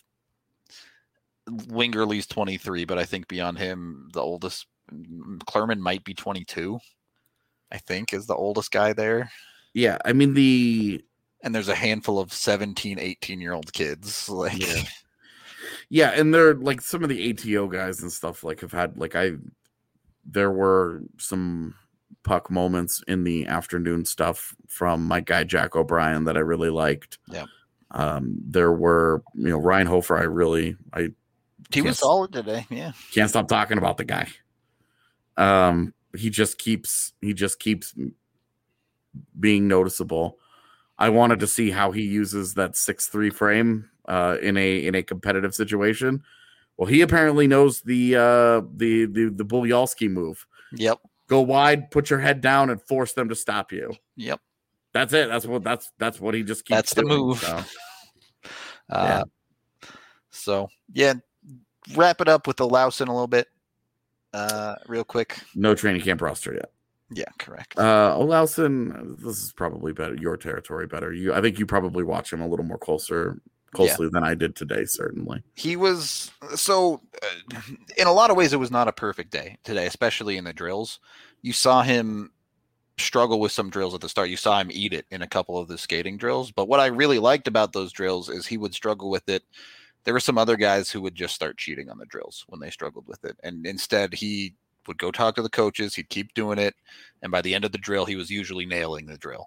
C: Wingerly's twenty-three, but I think beyond him, the oldest, Klerman might be twenty-two, I think is the oldest guy there.
D: Yeah. I mean, the,
C: and there's a handful of seventeen, eighteen year old kids. Like,
D: yeah. yeah. And they're like some of the A T O guys and stuff like have had, like I, there were some puck moments in the afternoon stuff from my guy Jack O'Brien that I really liked.
C: Yeah.
D: Um, there were, you know, Ryan Hofer. I really, I
C: he was solid today. Yeah,
D: can't stop talking about the guy. Um, he just keeps, he just keeps being noticeable. I wanted to see how he uses that six three frame uh, in a in a competitive situation. Well, he apparently knows the uh, the the the Bulyalski move.
C: Yep.
D: Go wide, put your head down, and force them to stop you.
C: Yep,
D: that's it. That's what that's that's what he just keeps.
C: That's the
D: doing,
C: move.
D: So.
C: Uh, yeah. So yeah, wrap it up with the Lawson a little bit, uh, real quick.
D: No training camp roster yet.
C: Yeah, correct.
D: Uh, Olausen, this is probably better. Your territory better. You, I think you probably watch him a little more closer. Closely yeah. than I did today, certainly.
C: He was so uh, in a lot of ways it was not a perfect day today, especially in the drills. You saw him struggle with some drills at the start. You saw him eat it in a couple of the skating drills. But what I really liked about those drills is he would struggle with it. There were some other guys who would just start cheating on the drills when they struggled with it. And instead he would go talk to the coaches. He'd keep doing it. And by the end of the drill, he was usually nailing the drill.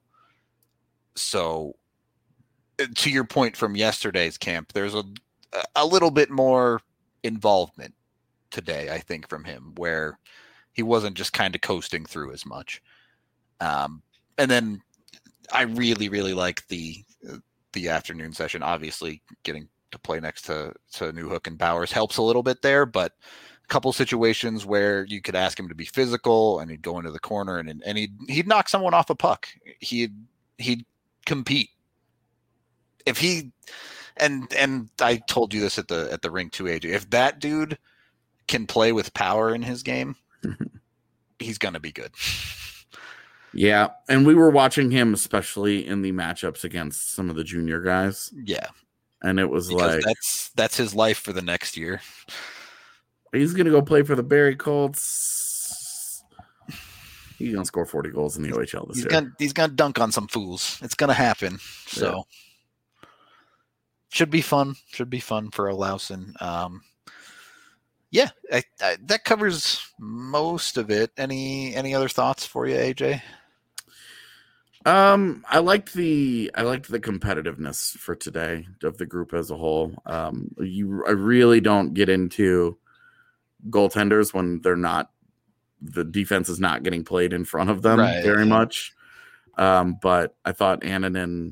C: So to your point from yesterday's camp, there's a a little bit more involvement today, I think, from him, where he wasn't just kind of coasting through as much. Um, and then I really, really like the the afternoon session. Obviously, getting to play next to to Newhook and Bowers helps a little bit there, but a couple situations where you could ask him to be physical, and he'd go into the corner and and he'd he'd knock someone off a puck. He'd he'd compete. If he and and I told you this at the at the rink too, A J. If that dude can play with power in his game, he's gonna be good.
D: Yeah, and we were watching him, especially in the matchups against some of the junior guys.
C: Yeah,
D: and it was
C: because
D: like
C: that's that's his life for the next year.
D: He's gonna go play for the Barrie Colts. He's gonna score forty goals in the O H L this
C: he's
D: year.
C: Gonna, he's gonna dunk on some fools. It's gonna happen. So. Yeah. Should be fun. Should be fun for Olausen. Um, yeah, I, I, that covers most of it. Any any other thoughts for you, A J?
D: Um, I liked the I liked the competitiveness for today of the group as a whole. Um, you I really don't get into goaltenders when they're not the defense is not getting played in front of them right. very much. Um, but I thought Annunen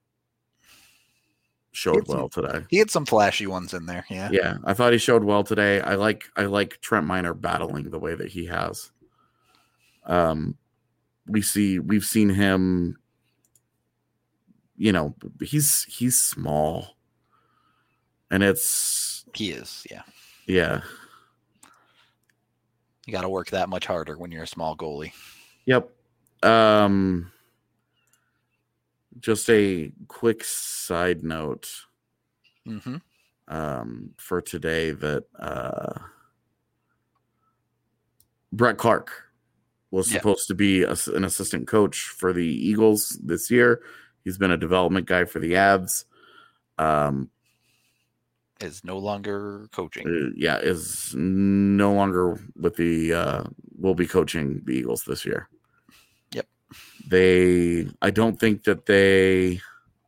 D: showed
C: some,
D: well today.
C: He had some flashy ones in there. Yeah.
D: Yeah. I thought he showed well today. I like, I like Trent Miner battling the way that he has. Um, we see, we've seen him, you know, he's, he's small and it's,
C: he is. Yeah.
D: Yeah.
C: You got to work that much harder when you're a small goalie.
D: Yep. Um, just a quick side note
C: Mm-hmm.
D: um, for today that uh, Brett Clark was
C: Yeah.
D: supposed to be a, an assistant coach for the Eagles this year. He's been a development guy for the Avs. Um,
C: Is no longer coaching.
D: uh, yeah, is no longer with the. Uh, will be coaching the Eagles this year.
C: Yep.
D: They. I don't think that they.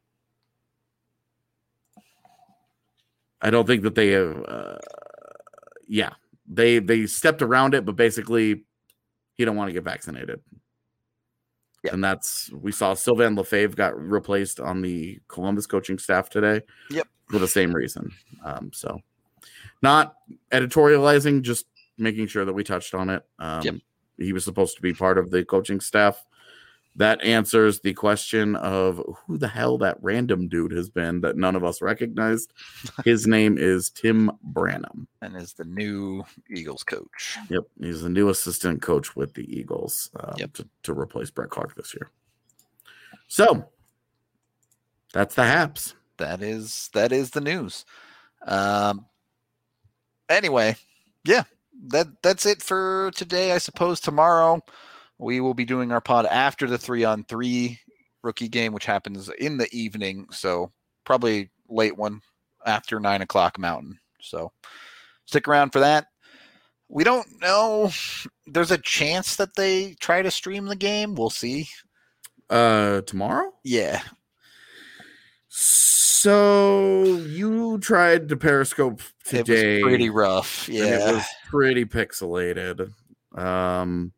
D: I don't think that they have. Uh, yeah, they they stepped around it, but basically, he don't want to get vaccinated.
C: Yep.
D: And that's we saw Sylvain Lefebvre got replaced on the Columbus coaching staff today.
C: Yep.
D: For the same reason. Um, so, not editorializing, just making sure that we touched on it. Um,
C: Yep.
D: He was supposed to be part of the coaching staff. That answers the question of who the hell that random dude has been that none of us recognized. His name is Tim Branham.
C: And is the new Eagles coach.
D: Yep. He's the new assistant coach with the Eagles um,
C: Yep.
D: to, to replace Brett Clark this year. So, that's the Haps.
C: That is that is the news. Um. Anyway, yeah, that that's it for today. I suppose tomorrow we will be doing our pod after the three on three rookie game, which happens in the evening. So probably late one after nine o'clock Mountain. So stick around for that. We don't know. There's a chance that they try to stream the game. We'll see.
D: Uh, tomorrow?
C: Yeah.
D: So you tried to Periscope today.
C: It was pretty rough. Yeah.
D: And it was pretty pixelated. Um,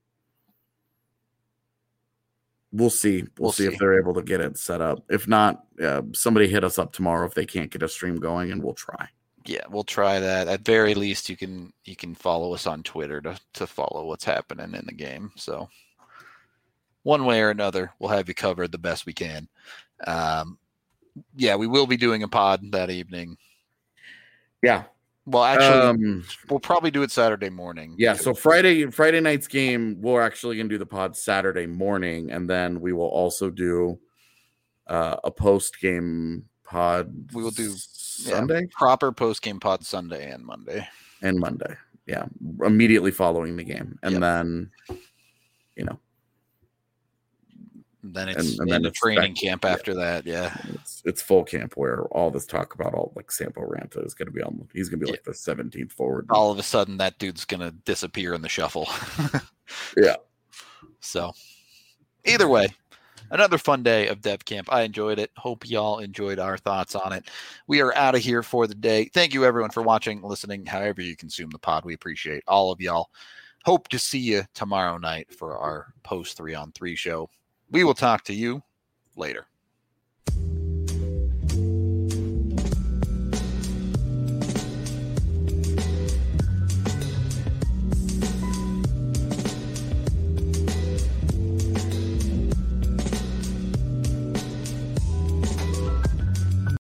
D: we'll see. We'll,
C: We'll
D: see,
C: see.
D: if they're able to get it set up. If not, uh, somebody hit us up tomorrow if they can't get a stream going, and we'll try.
C: Yeah, we'll try that. At very least, you can you can follow us on Twitter to to follow what's happening in the game. So one way or another, we'll have you covered the best we can. Um, yeah, we will be doing a pod that evening.
D: Yeah.
C: Well, actually,
D: Um,
C: we'll probably do it Saturday morning.
D: yeah. So Friday, Friday night's game, we're actually going to do the pod Saturday morning, and then we will also do uh, a post game pod.
C: We will do
D: Sunday
C: yeah, proper post game pod Sunday and Monday.
D: and Monday. Yeah, immediately following the game, and
C: Yep.
D: then you know.
C: And then it's
D: And- and then
C: into
D: it's
C: training
D: back-
C: camp after that. Yeah.
D: It's it's full camp where all this talk about all like Sampo Ranta is going to be on. He's going to be
C: Yeah.
D: like the seventeenth forward.
C: All of a sudden, that dude's going to disappear in the shuffle.
D: Yeah.
C: So, either way, another fun day of Dev Camp. I enjoyed it. Hope y'all enjoyed our thoughts on it. We are out of here for the day. Thank you, everyone, for watching, listening, however you consume the pod. We appreciate all of y'all. Hope to see you tomorrow night for our post three on three show. We will talk to you later.